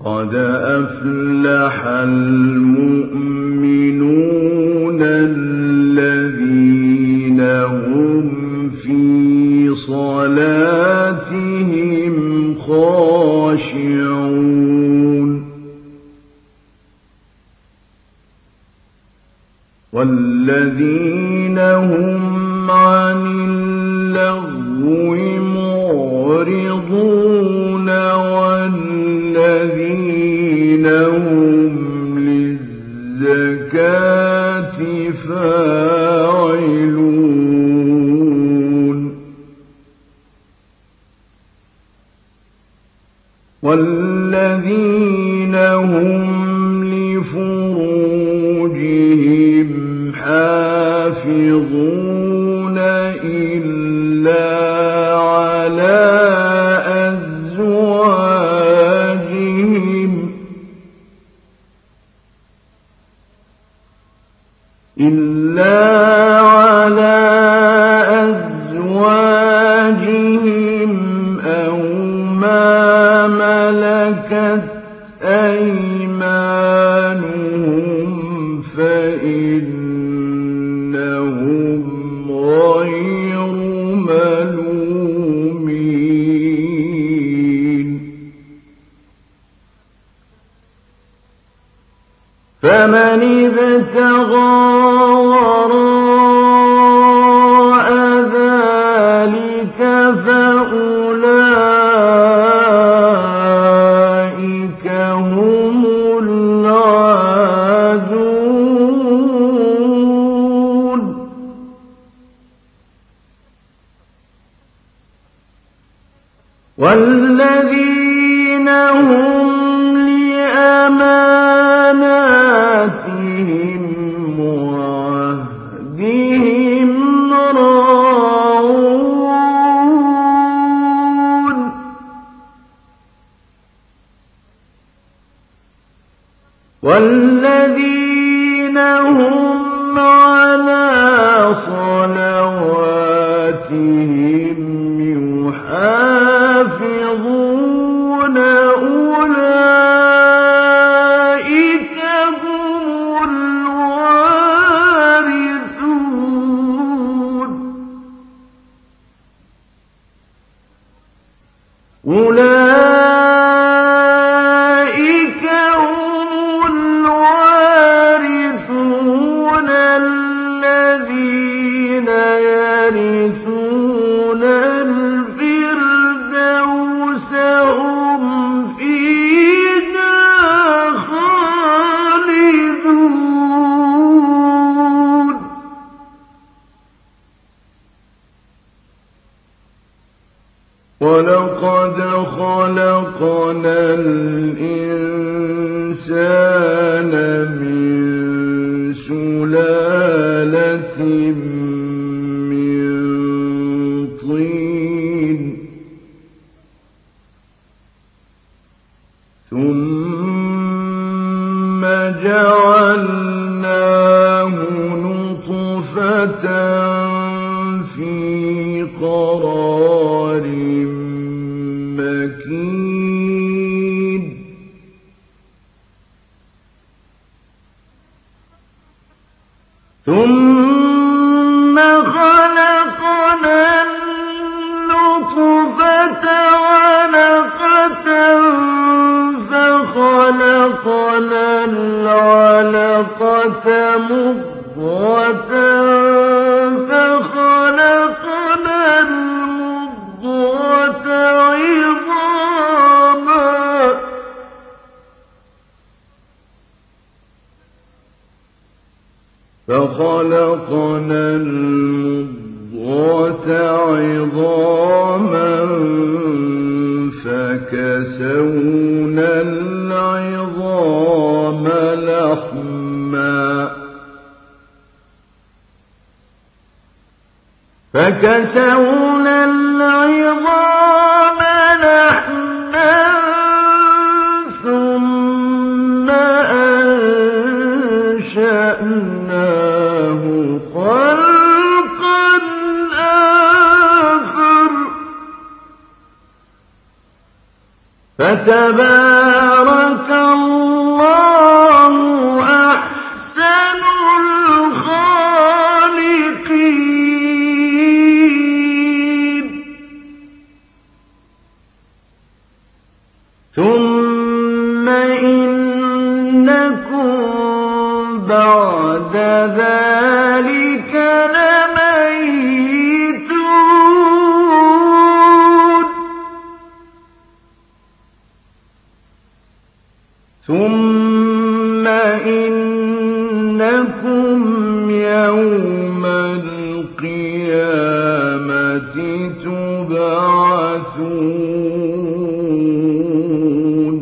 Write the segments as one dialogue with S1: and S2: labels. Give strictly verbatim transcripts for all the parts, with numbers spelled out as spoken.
S1: قد أفلح المؤمنون الذين هم في صلاتهم خاشعون والذين هم عن اللغو معرضون والذين هم للزكاة فاعلون والذين هم لفروجهم حافظون إلا على أزواجهم إلا على أزواجهم أو ما ملكت أيمانهم فإنهم غير ملومين فمن ابتغى وراء ذلك فأولئك هم العادون والذين هم لأماناتهم وعهدهم راعون والذين هم على صلواتهم يحافظون أولئك هم الوارثون أولئك هم الوارثون الذين يرثون الفردوس هم فيها خالدون ولقد خلقنا الإنسان من سلالة من طين ثم جعلناه نطفة في قرار مكين ثم خلقنا النطفة علقة فخلقنا العلقة مضغة فخلقنا المضغة عظاما فخلقنا المضغة عظاما فكسونا العظام لحما فكسونا العظام لحما ثم أنشأناه خلقا آخر فتبارك الله أحسن الخالقين. ثم إنكم بعد ذلك لميتون. ثم إنكم يوم القيامة تبعثون.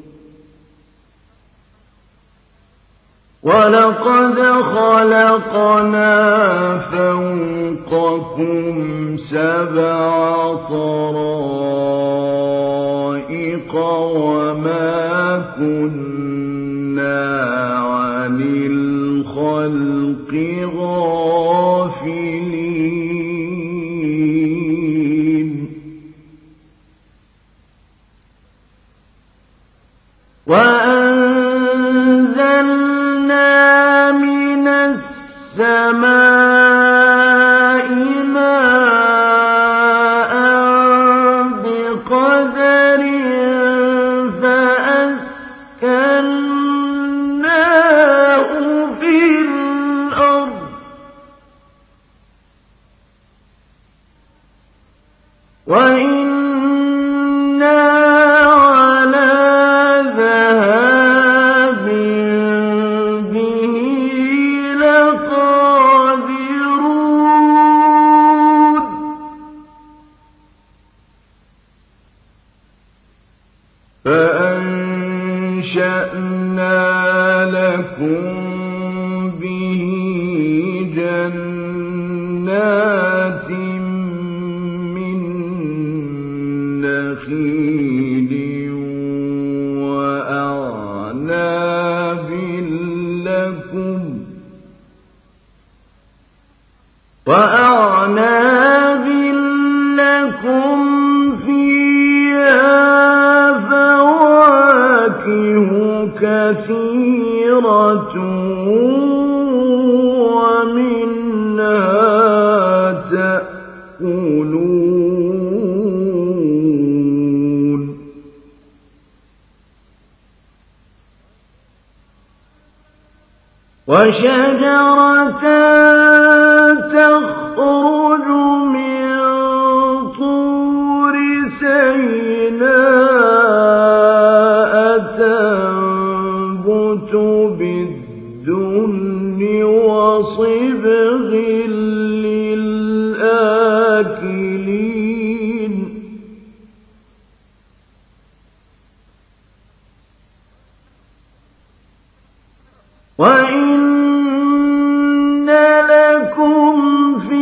S1: وَلَقَدْ خَلَقْنَا فَوْقَكُمْ سَبْعَ طَرَائِقَ وَمَا كُنَّا عَنِ الْخَلْقِ غَافِلِينَ. وَأَنزَلْنَا مِنَ السَّمَاءِ مَاءً بِقَدَرٍ فَأَسْكَنَّاهُ فِي الْأَرْضِ وَإِنَّا عَلَىٰ ذَهَابٍ بِهِ لَقَادِرُونَ. فَأَنشَأْنَا لَكُم بِهِ جَنَّاتٍ مِّن نَّخِيلٍ وَأَعْنَابٍ لَّكُمْ وَأَعْنَابٍ لَّكُمْ فِيهَا فَوَاكِهُ كَثِيرَةٌ وَمِنْهَا تَأْكُلُونَ. وَشَجَرَةً تَخْرُجُ مِن طُورِ سَيْنَاءَ تَنبُتُ بِالدُّهْنِ وَصِبْغٍ لِّلْآكِلِينَ. وَإِنَّ لَكُمْ فِي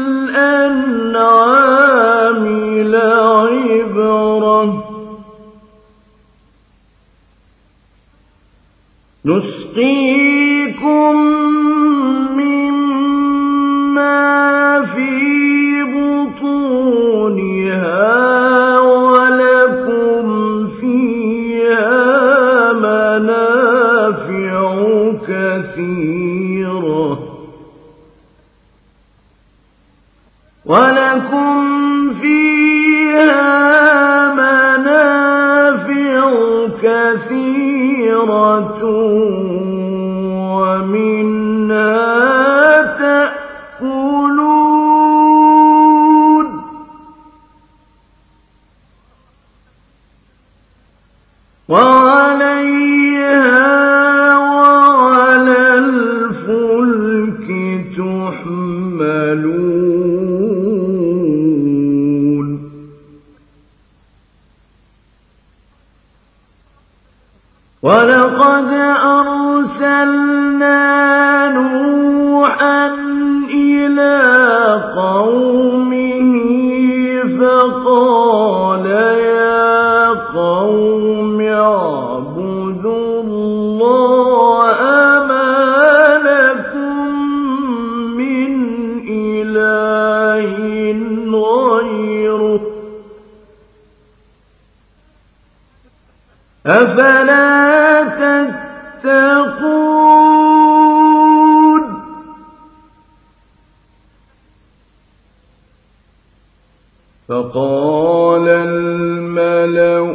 S1: الْأَنْعَامِ لَعِبْرَةً ۖ نُسْقِيكُم مِّمَّا فِي بُطُونِهَا وَلَكُمْ فِيهَا مَنَافِعُ كَثِيرَةٌ وَلَكُمْ فِيهَا مَنَافِعُ كَثِيرَةٌ وَمِنْهَا تَأْكُلُونَ. وَعَلَيْهَا وَعَلَى الْفُلْكِ تُحْمَلُونَ. وَلَقَدْ أَرْسَلْنَا نُوحًا إِلَىٰ قَوْمِهِ فَقَالَ يَا قَوْمِ اعْبُدُوا اللَّهَ مَا لَكُم مِّنْ إِلَٰهٍ غَيْرُهُ أفلا تتقون فقال الملأ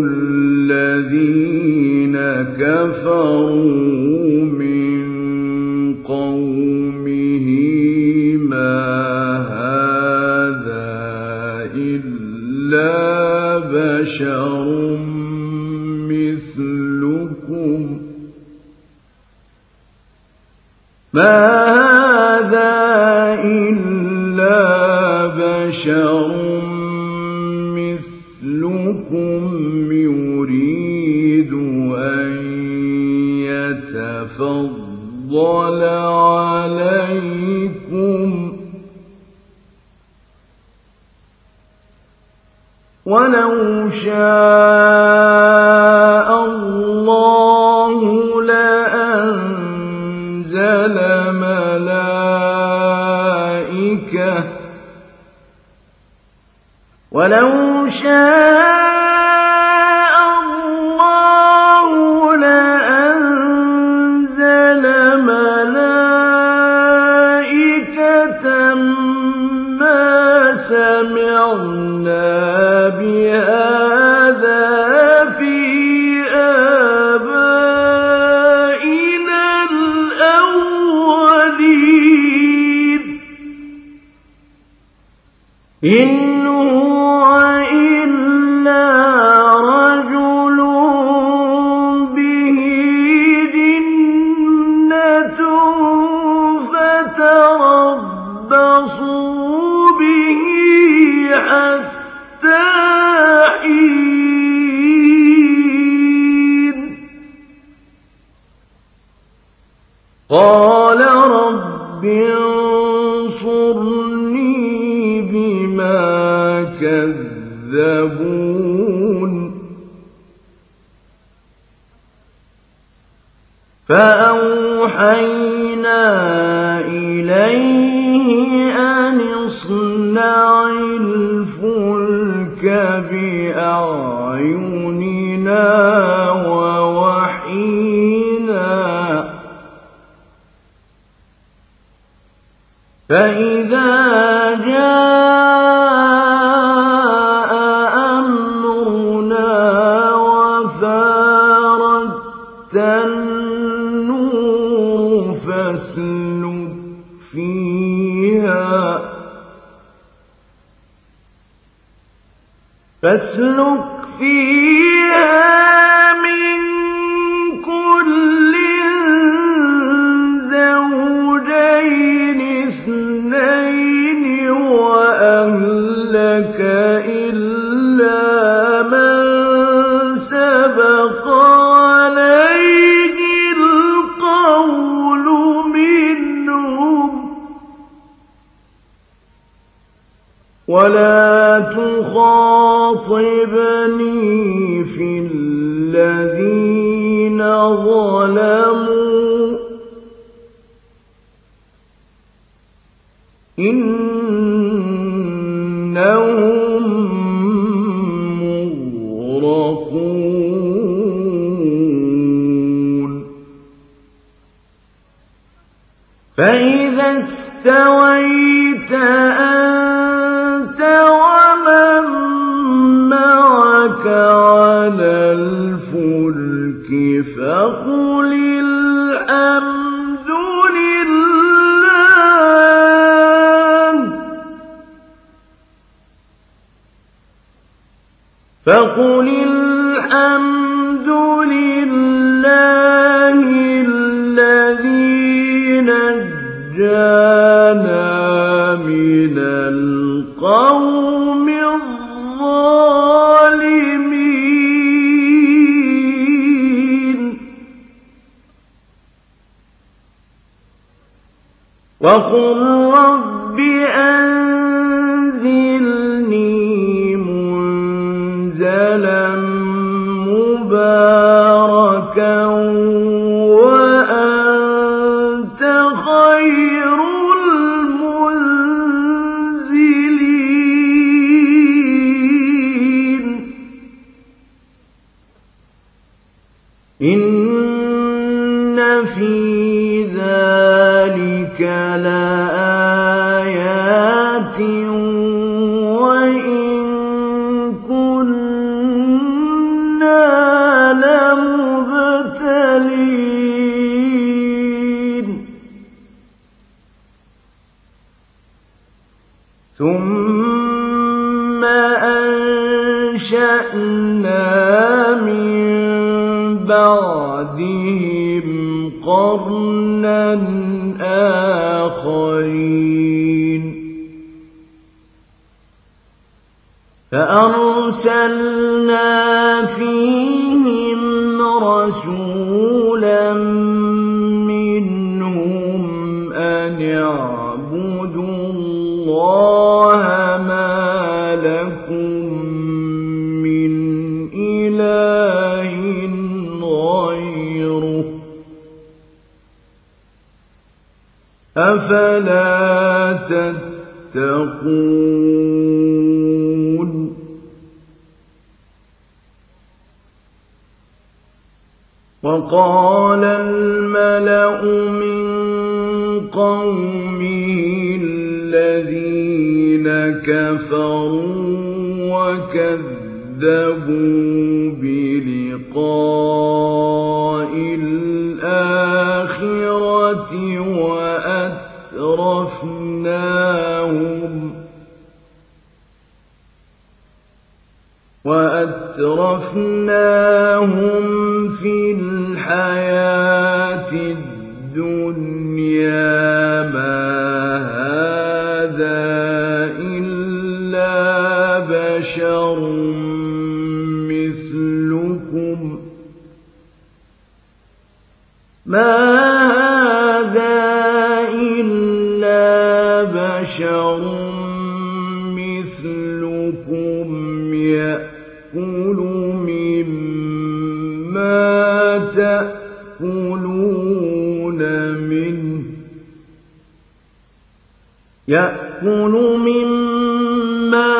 S1: الذين كفروا من قومه ما هذا إلا بشر مثلكم ما هذا إلا بشر مثلكم يريد أن يتفضل عليكم ولو شاء الله لأنزل ملائكة ولو شاء الله لأنزل ملائكة ما سمعنا بهذا في آبائنا الأولين إن هو إلا رجل به جنة فتربصوا به حتى حين قال رب انصرني بما كذبون فأوحينا إليه أن اصنع الفلك بأعيننا ووحينا فإذا جاء أمرنا وفارت النور فاسلك فيها فاسلك فيها من كل زوجين اثنين وأهلك إلا من سبق عليه القول منهم ولا تخاطبني في الذين ظلموا إنهم مغرقون فإذا استويت أنت ومن معك على الفلك فقل الحمد لله فقل الحمد لله الذي نجانا من القوم الظالمين وقل رب أنزلني منزلا مباركا وأنت خير المنزلين إن في ذلك لآيات وإن كنا لمبتلين ثم أنشأنا من بعدهم قرنا آخرين فأرسلنا فيهم رسولا منهم أن اعبدوا الله ما لكم من إله غيره أفلا تتقون وقال الملأ من قومه الذين كفروا وكذبوا بلقاء الآخرة وأترفناهم وأترفناهم في الحياة الدنيا ما هذا إلا بشر مثلكم ما هذا إلا بشر مثلكم يأكل مما تأكلون منه يأكل مما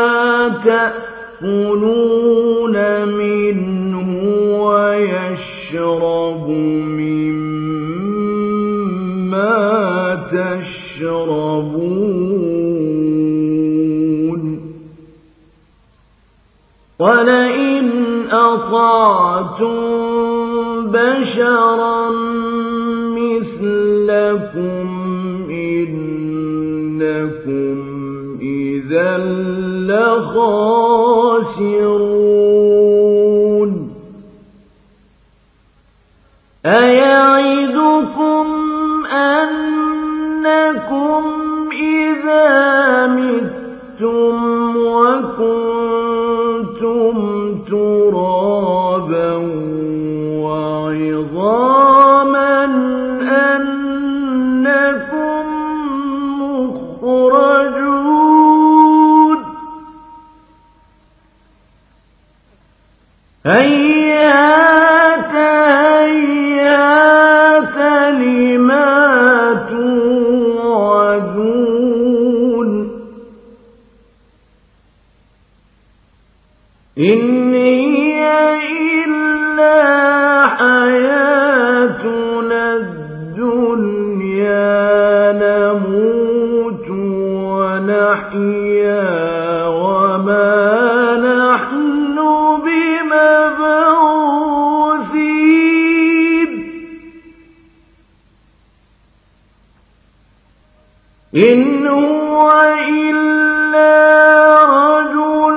S1: تأكلون منه ويشرب مما تشربون ولئن أطعتم بشرا مثلكم إنكم إذا لخاسرون أيعدكم أنكم إذا متم وكنتم ترابا وعظاما أنكم مخرجون هيهات هيهات لما توعدون إن هي إلا حياتنا الدنيا نموت ونحيا وما نحن بمبعوثين إن هو إلا رجل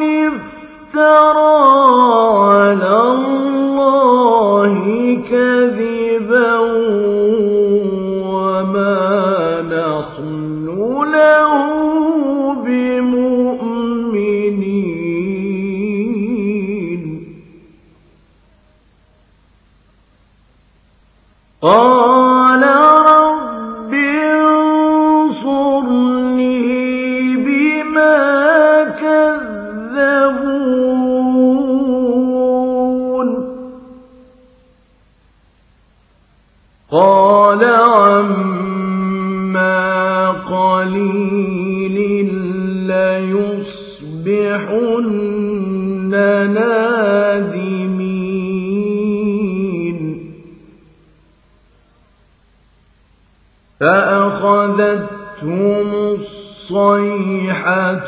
S1: افترى على الله كذبا وما نحن له بمؤمنين قال رب انصرني بما كذبون قال عما قليل ليصبحن نادمين فأخذتهم الصيحة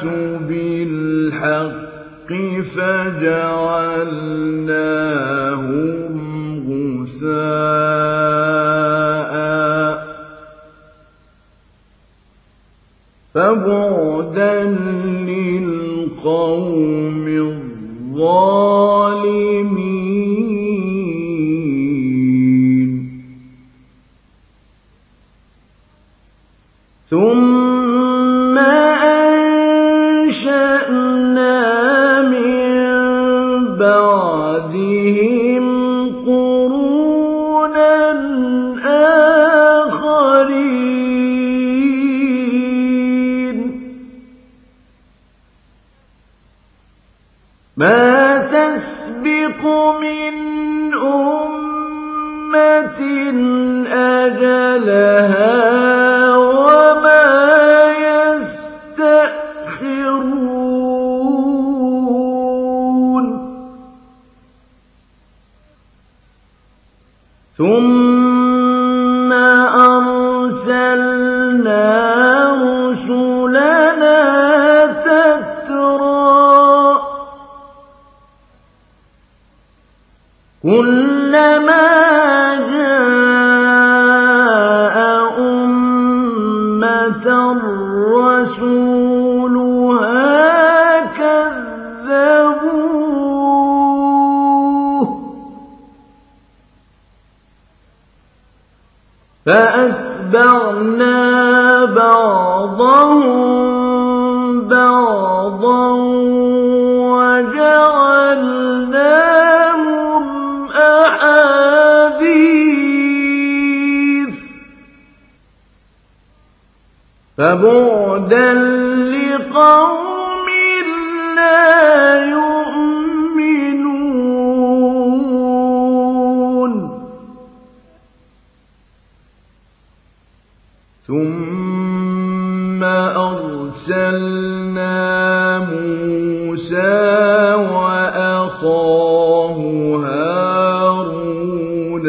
S1: بالحق فجعلناهم غثاء فبعدا للقوم الظالمين. ثم أنشأنا من بعدهم قرونا آخرين ما تسبق من أمة أجلها وما يستأخرون ثم أرسلنا رسلنا تترى كلما جاء أمة رسولها كذبوه فأتبعنا بعضهم بعضا وجعلناهم أحاديث فبعدا لقوم لا يؤمنون. ثم أرسلنا موسى وأخاه هارون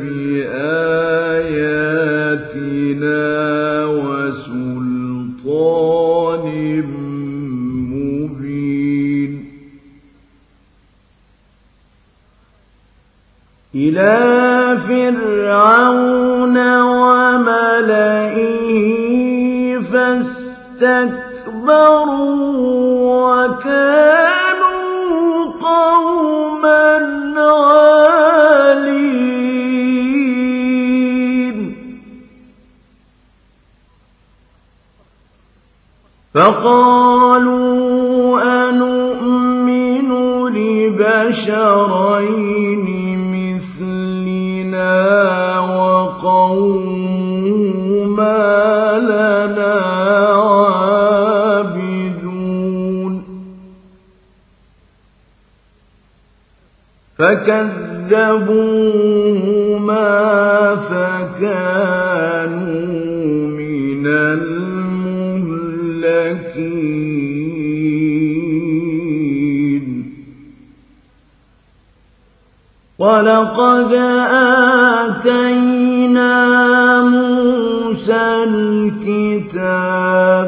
S1: بآياتنا وسلطان مبين إلى فرعون وملئه فاستكبروا وكانوا قوما عالين فقالوا أنؤمن لبشرين مثلنا وقومهما لنا عابدون فكذبوهما فكانوا من المهلكين. ولقد آتينا موسى الكتاب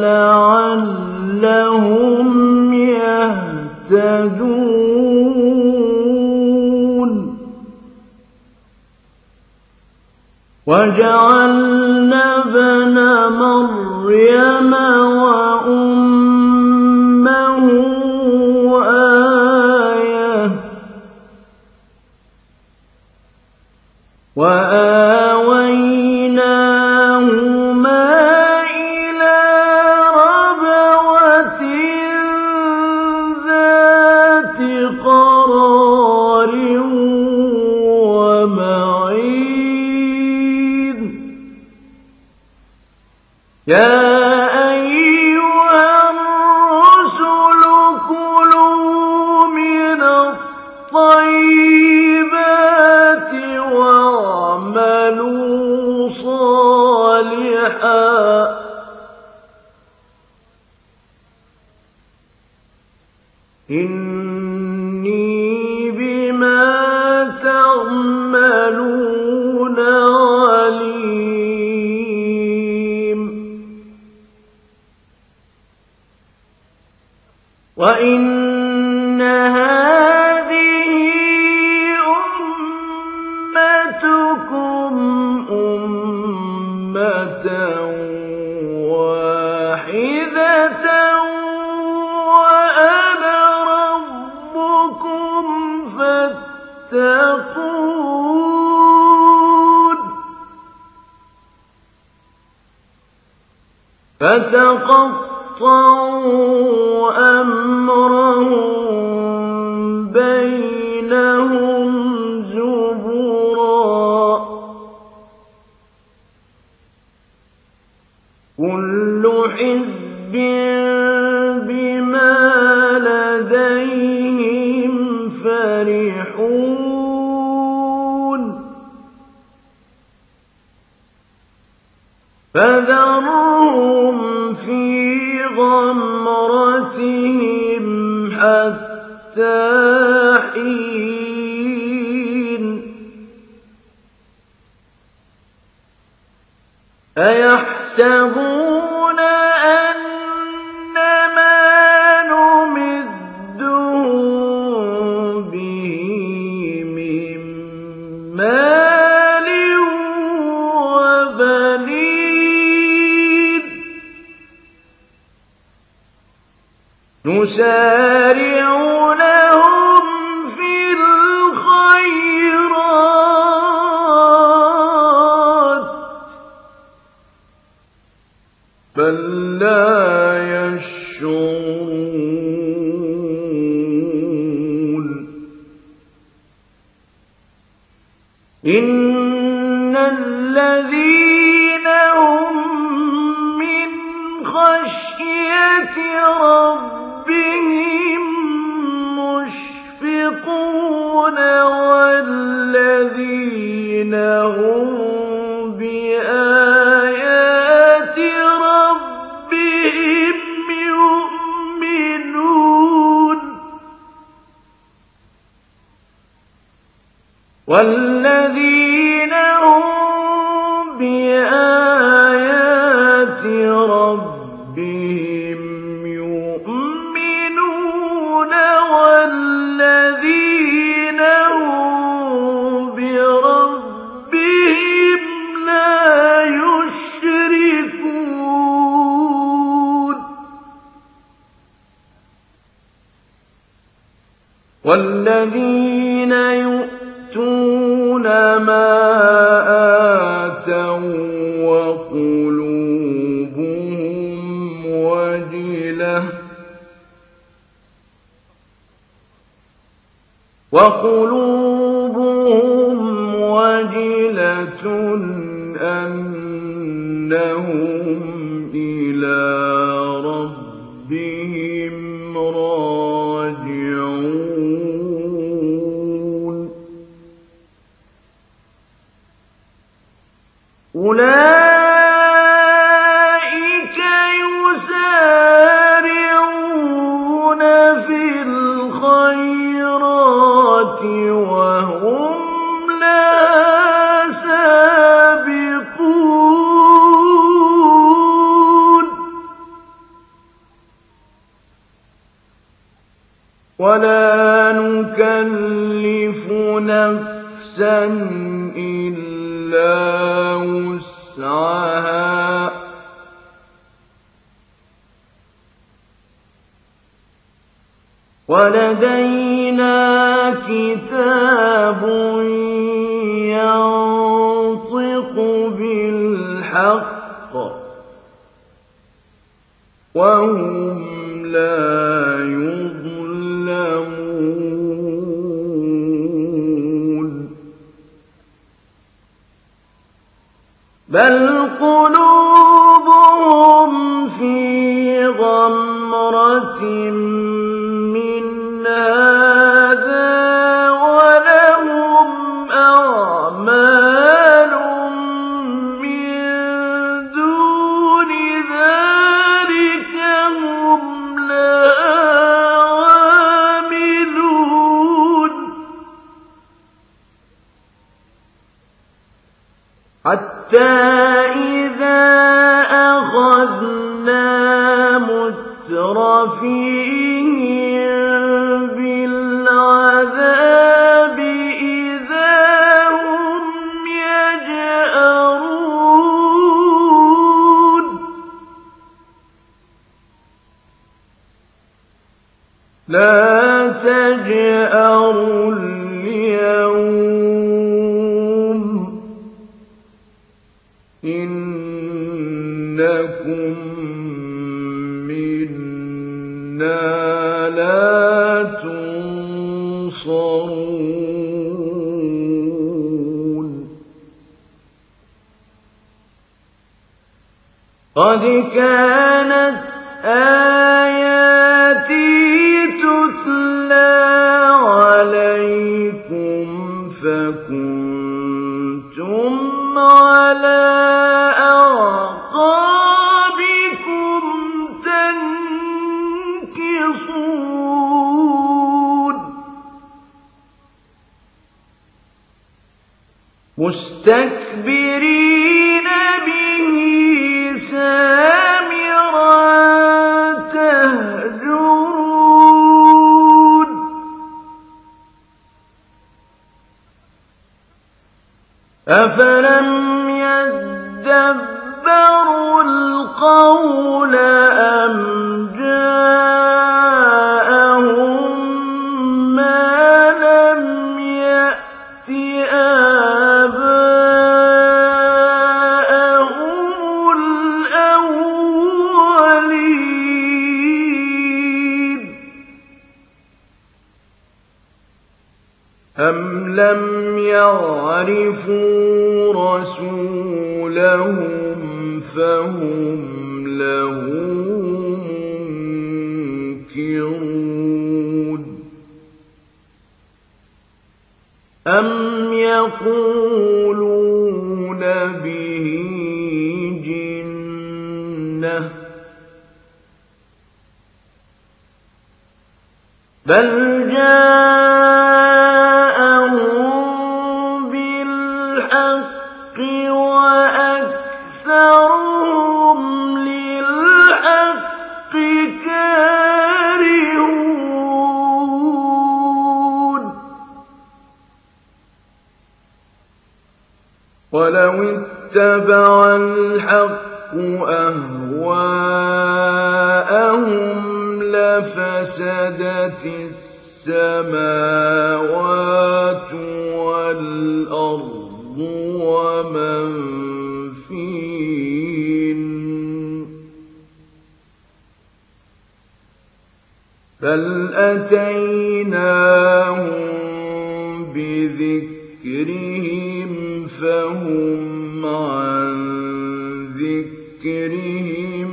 S1: لعلهم يهتدون وجعلنا ابن مريم وأمه آية وآويناهما إلى ربوة ذات قرار ومعين. يا أيها الرسل كلوا من الطيبات واعملوا صالحا إني بما تعملون عليم. يتقون فتقطعوا أمرهم بينهم زبرا كل حزب بما لديهم فرحون فذرهم في غمرتهم حتى حين أيحسبون أنما نمدهم به من مال وبنين نسارع لهم في الخيرات بل لا يشعرون إن الذين هم من خشية ربهم مشفقون والذين هم بآيات ربهم يؤمنون والذين هم بآيات ربهم يؤمنون والذين هم بربهم لا يشركون والذين يؤتون ما آتوا وقلوبهم وجلة وقلوبهم وجلة أنهم إلى ربهم راجعون أولئك يسارعون في الخيرات وهم لا سابقون ولا نكلف نفسا إلا وسعها ولدينا كتاب ينطق بالحق وهم لا يظلمون بل قلوبهم في غمرة من هذا ولهم أعمال من دون ذلك هم لها عاملون حتى إذا أخذنا مترفيهم بالعذاب إذا هم يجأرون لا تجأروا اليوم لكم منا لا تنصرون قد كانت آياتي تتلى عليكم فكنتم على أعقابكم تنكصون مستكبرين به سامرا تهجرون أفلم يدبروا القول أم جاءهم ما لم يأت آباءهم الأولين أم لم يعرفوا رسولهم فهم له منكرون أم يقولون به جنة بل جاءهم بالحق وأكثرهم للحق كارهون ولو اتبع الحق أهواءهم لفسدت السماوات والأرض ومن فيهن بل أتيناهم بذكرهم فهم عن ذكرهم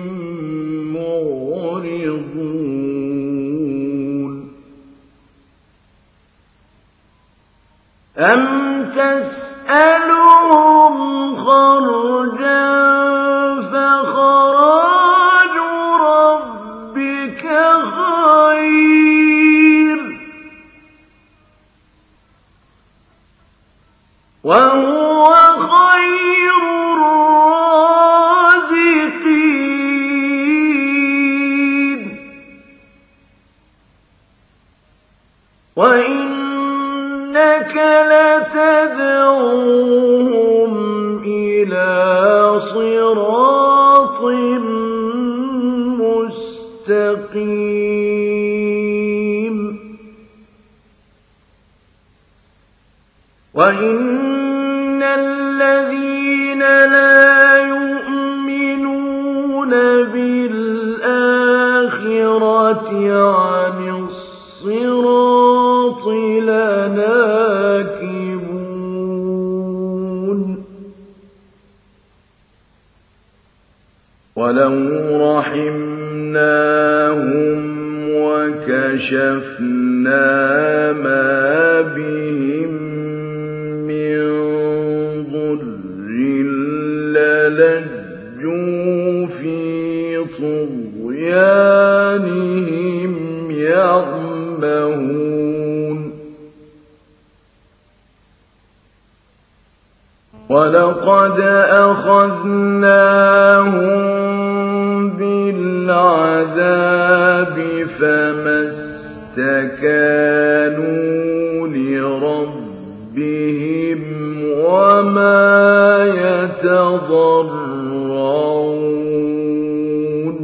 S1: معرضون أم تسألهم خرجا فخراج ربك خير وهو خير الرازقين وإنك لتدعوهم إلى صراط مستقيم وإن الذين لا يؤمنون بالآخرة عن الصراط لناكبون ولو رحمناهم وكشفنا ما بهم من ضر للجوا في طغيانهم يعمهون ولقد أخذناهم بالعذاب فما استكانوا لربهم وما يتضرعون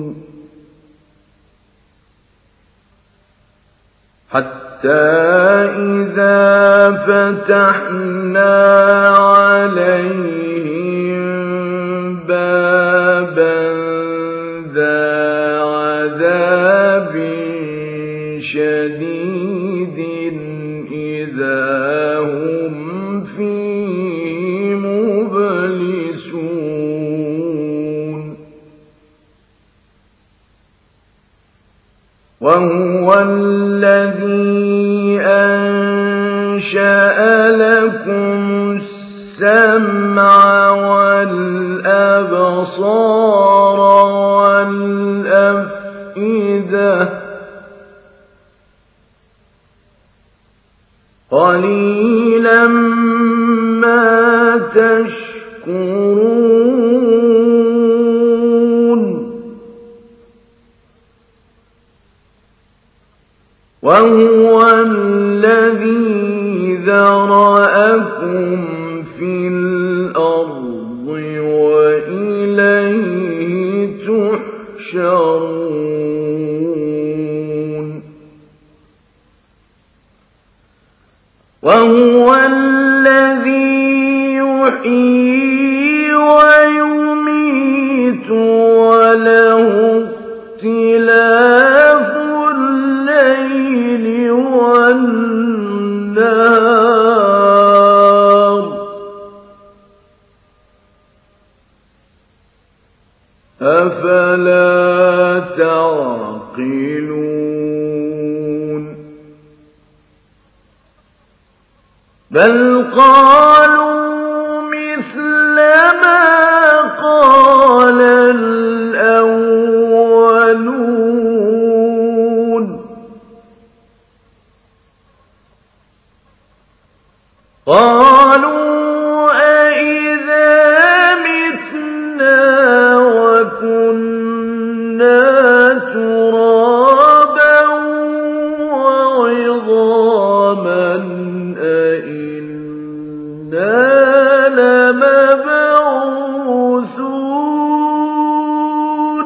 S1: حتى إذا فتحنا عليهم بابا الذي أنشأ لكم السمع والأبصار والأفئدة قليلا ما تشكرون وهو الذي ذرأكم في الأرض وإليه تحشرون وهو الذي يحيي ويميت وله اختلاف الليل والنهار أفلا تعقلون بل قالوا مثل ما قال الأولون قالوا أإذا متنا وكنا ترابا وعظاما أإنا لمبعوثون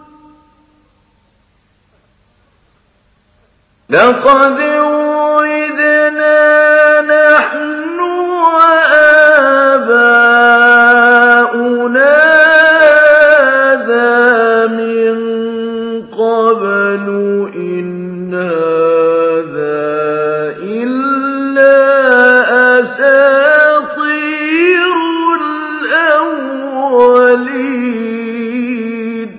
S1: لقد وعدنا نحن وآباؤنا هذا من قبل إن هذا إلا أساطير الأولين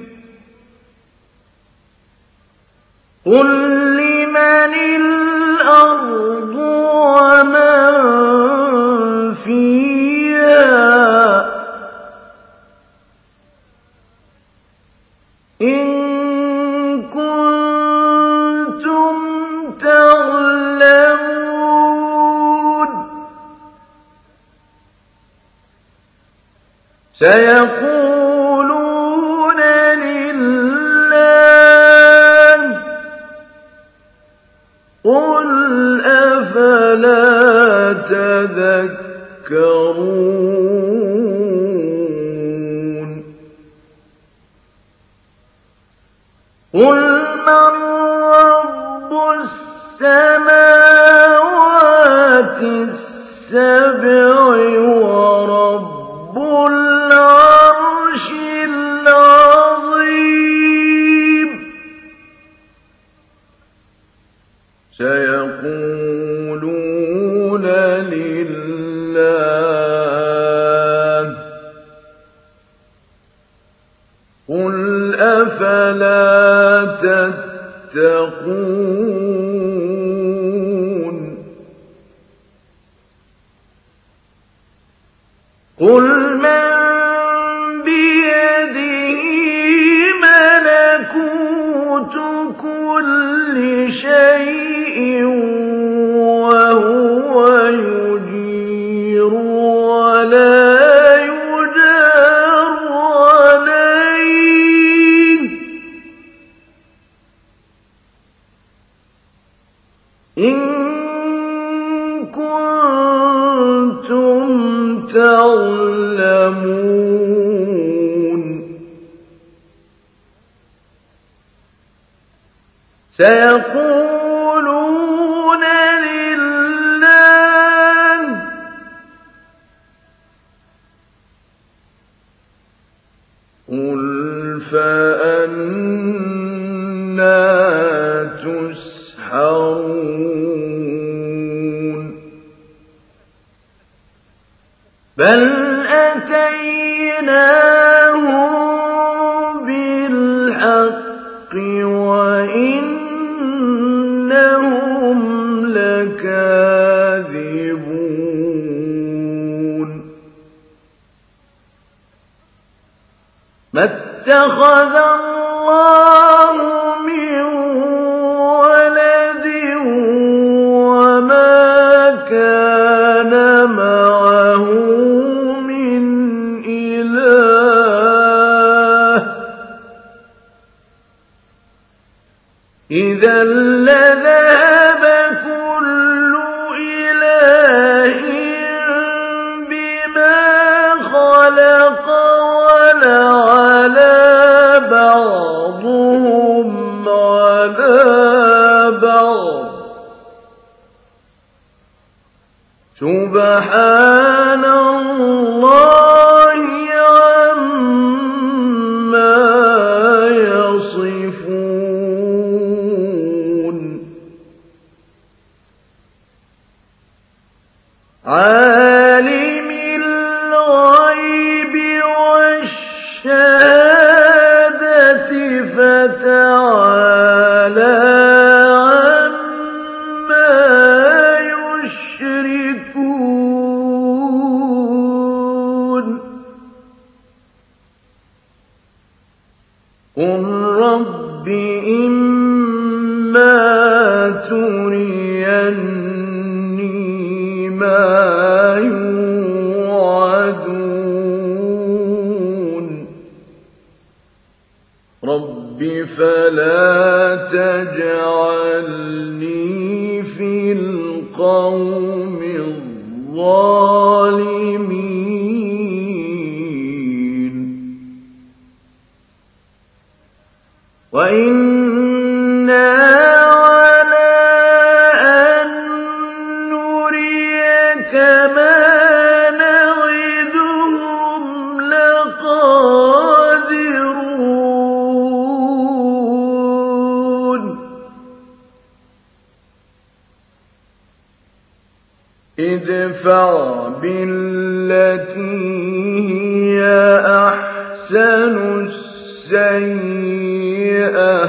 S1: قل لمن الأرض ومن فيها إن كنتم تعلمون سيقولون لله قل أفلا تذكرون قل من رب السماوات السبع ورب العرش العظيم سيقولون لله قل أفلا تتقون قل من بيده ملكوت كل شيء وهو يجير ولا يجار عليه إن كنتم تعلمون سيقولون لله قل فأنى تسحرون بل أتيناهم بالحق وإنهم ما اتخذ الله من ولد وما كان معه من إله إذا لذهب كل إله بما خلق ولعلى بعضهم على بعض سبحان الله عما يصفون عالم الغيب والشهادة فتعالى عما يشركون قل رب إما تريني ما يوعدون رب فلا تجعلني في القوم الظالمين وإنا على أن نريك ما نعدهم لقادرون ادفع بالتي هي أحسن السيئة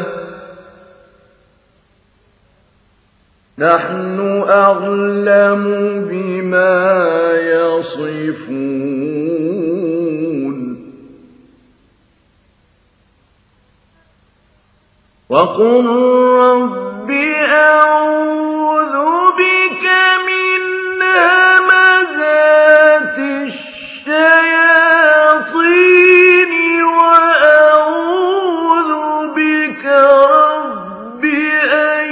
S1: نحن أعلم بما يصفون وقل رب أعوذ بك من همزات الشياطين وأعوذ بك رب أن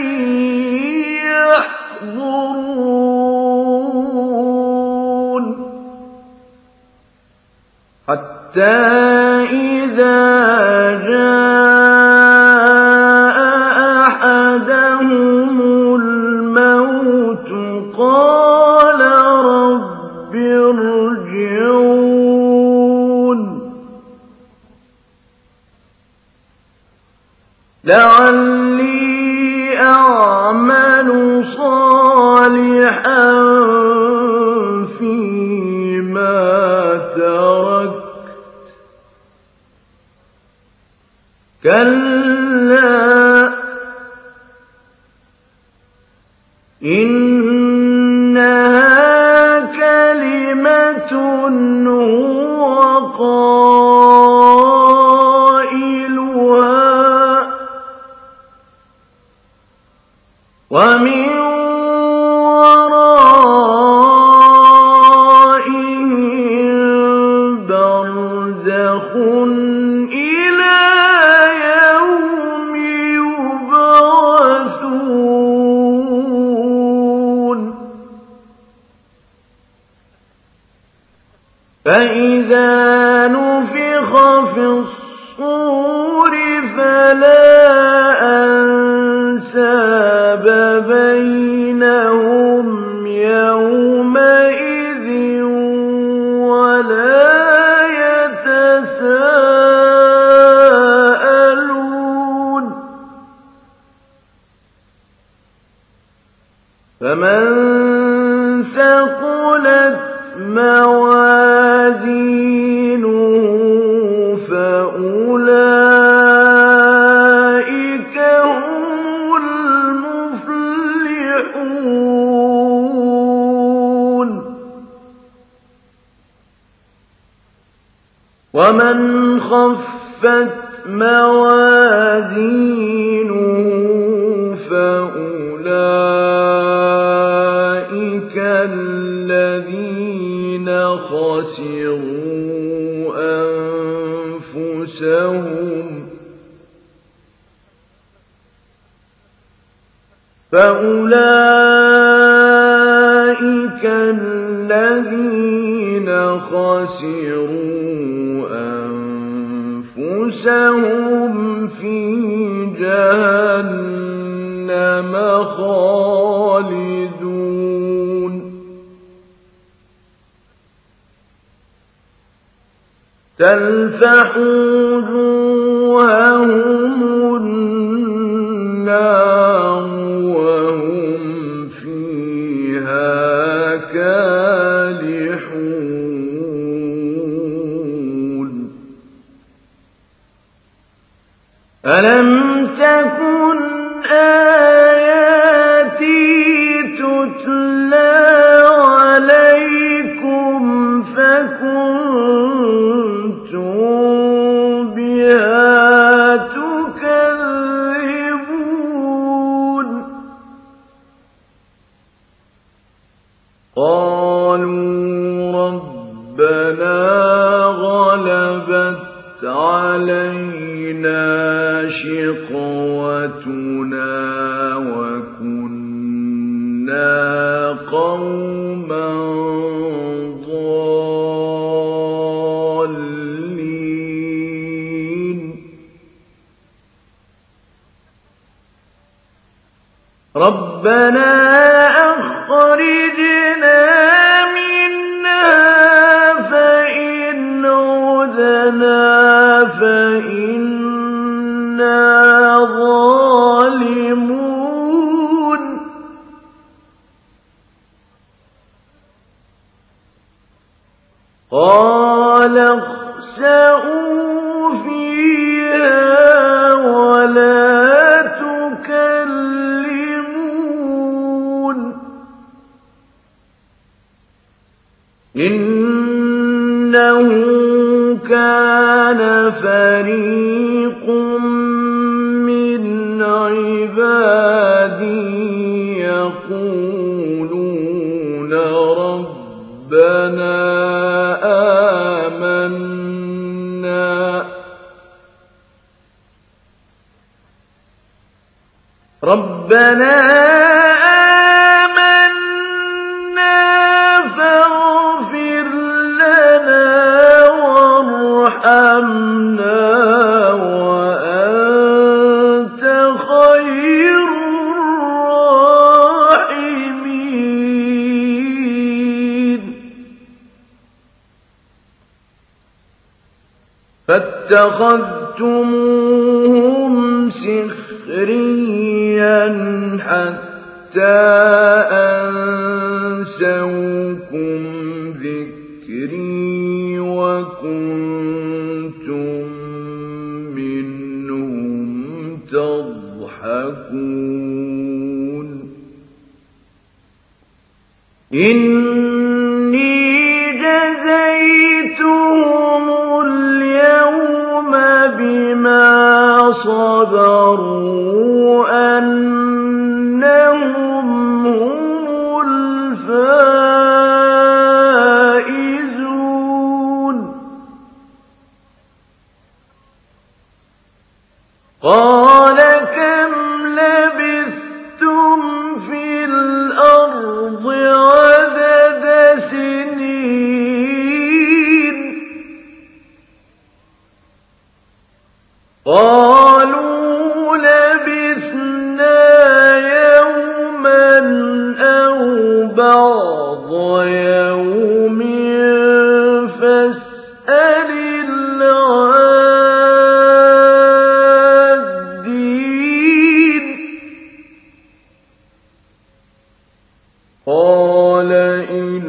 S1: يحضرون حتى إذا جاء أحدهم الموت قال رب ارجعون لعلي أعمل صالحا فيما تركت كلا إنها كلمة هو قائلها ومن ورائهم برزخ إلى يوم يبعثون فإذا نفخ في الصور فلا أنساب بينهم يومئذ ولا يتساءلون فمن ثقلت موازينه فأولئك هم المفلحون ومن خفت موازينه فأولئك الذين خسروا أنفسهم فأولئك الذين خسروا أنفسهم في جهنم خالدون تلفح وجوههم النار وهم فيها كالحون ألم تكن آياتي تتلى عليكم فكنتم بها تكذبون قالوا ربنا غلبت علينا شقوتنا وكنا قوما ضالين ربنا أخرجنا منها فإن عدنا فإنا ظالمون قال اخسئوا فيها ولا تكلمون إنه كان فريق من عبادي يقولون ربنا آمنا ربنا آمنا فاغفر لنا وارحمنا وأنت خير الراحمين فاتخذتموهم سخريا حتى أنسوكم ذكري وكنتم منهم تضحكون إني جزيتهم اليوم بما صبروا أنهم هم الفائزون قال كم لبثتم في الأرض عدد سنين قالوا لبثنا يوما أو بعض يوم فاسأل العادين قال إن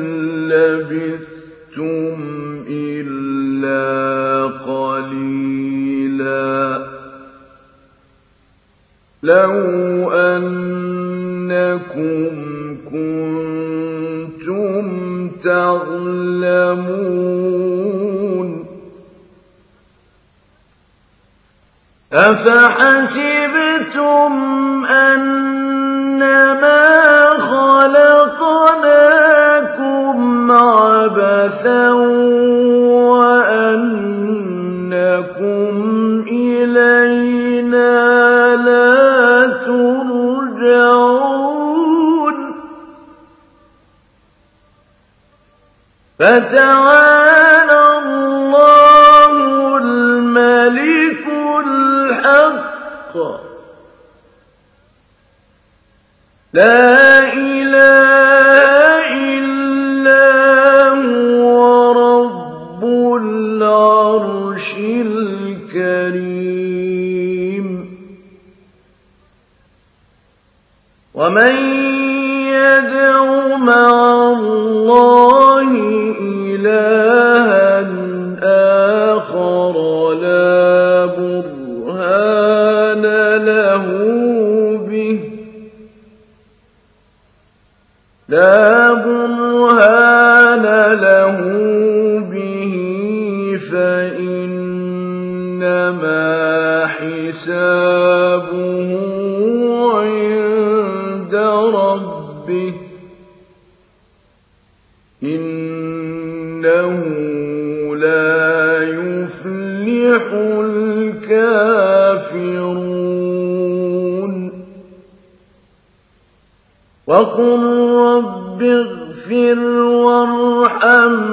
S1: لبثتم إلا قليلا لو أنكم كنتم تعلمون أفحسبتم أنما خلقناكم عبثا وأنكم إلينا لا ترجعون فتعالى الله الملك الحق لا إله إلا هو رب العرش الكريم ومن يدع مع الله إلها آخر لا برهان له به لا برهان له به فإنما حسابه عند ربه إنه لا يفلح الكافرون وقل رب اغفر وارحم